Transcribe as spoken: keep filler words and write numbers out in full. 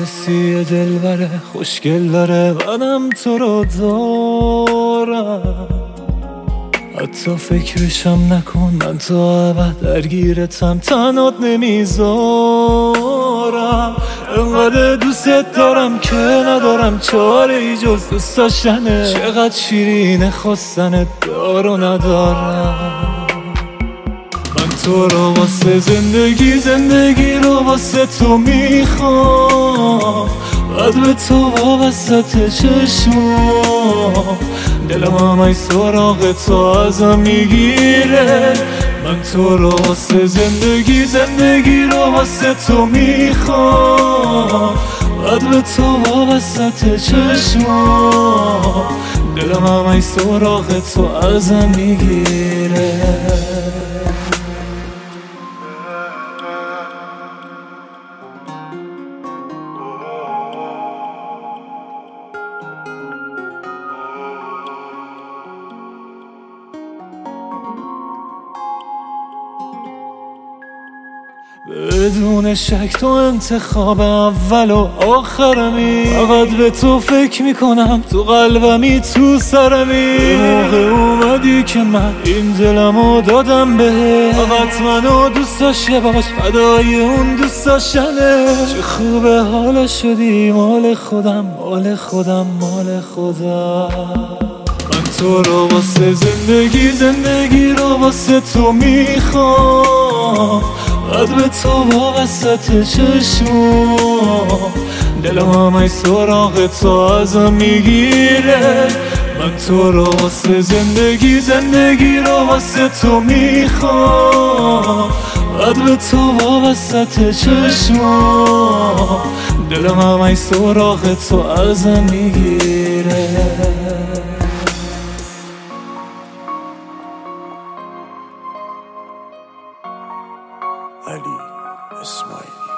حسی دلبره خوشگل داره، منم تو رو دارم. حتی فکرشم نکن، من تا ابد درگیرتم، تنات نمیذارم. انقدر دوست دارم که ندارم چاره ای جز دوست داشتنه. چقدر شیرینه خواستنت، دارو ندارم. من تو رو واسه زندگی، زندگی رو واسه تو میخوام. بعد به تو وابسته چشمام، دلم همه سراغ تو ازم میگیره. من تو رو واسه زندگی، زندگی رو واسه تو میخوام. بعد به تو وابسته چشمام، دلم همه سراغ تو ازم میگیره. بدون شک تو انتخاب اول و آخرمی. فقط به تو فکر میکنم، تو قلبمی، تو سرمی. به موقع اومدی که من این دلمو دادم به. فقط منو دوست داشته باش، فدای اون دوست داشتنه. چه خوبه حالا شدی مال خودم، مال خودم، مال خودم. من تو رو واسه زندگی، زندگی رو واسه تو میخوام. بعد به تو وابسته چشمام، دلم همه سراغ تو ازم میگیره. من تو رو واسه زندگی، زندگی رو واسه تو میخوام. بعد به تو وابسته چشمام، دلم همه سراغ تو ازم میگیره. علی اسماعیلی.